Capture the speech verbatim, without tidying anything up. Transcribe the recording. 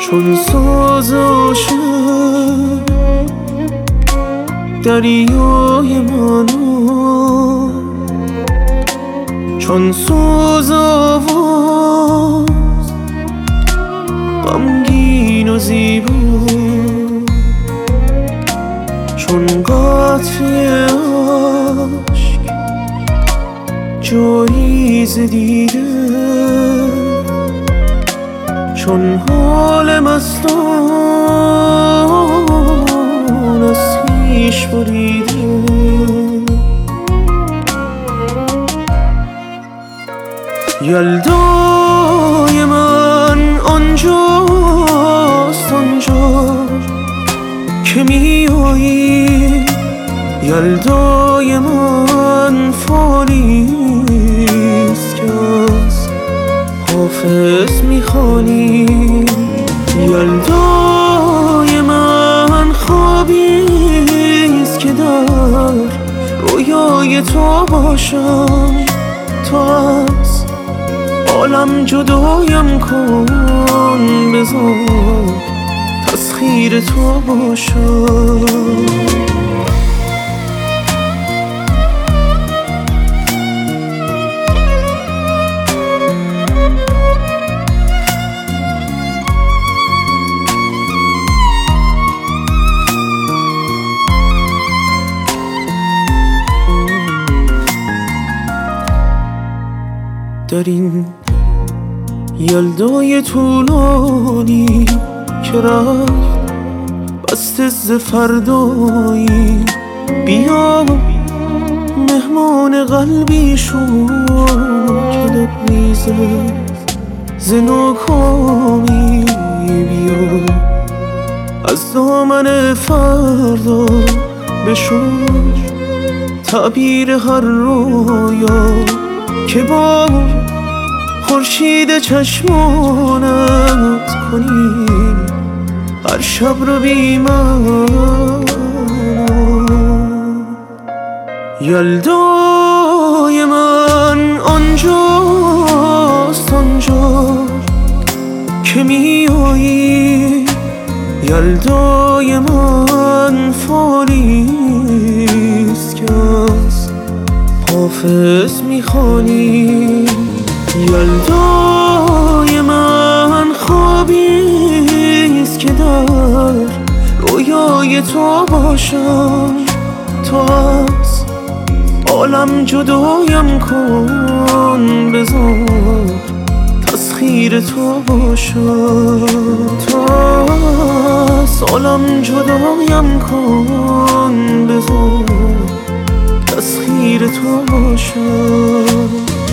چون ساز عاشق دریای منو، چون ساز آواز غمگین و زیبا، چون قطره عشق جایی ز دیده، چون حال مستان از خویش بریده. یلدای من آنجاست، آنجا که می آیی. یلدای من فانیست که از حافظ می خوانی. یلدای من خوابیست که در رویای تو باشم. تو از عالم جدایم کن، بذار تسخیر تو باشم. در این یلدای طولانی که رفت بسته ز فردایی، بیا مهمان قلبی شو که لبریزه ز ناکامی. بیا از دامن فردا بشوی تعبیر هر رویا که با خورشید چشمانت کنی هر شب رو بی من. یلدای من آنجاست، آنجا که می آیی. یلدای من فانیست که از حافظ می خوانی. یلدای من خوابیست که در رویای تو باشم. تو از عالم جدایم کن، بذار تسخیر تو باشم. تو از عالم جدایم کن، بذار تسخیر تو باشم.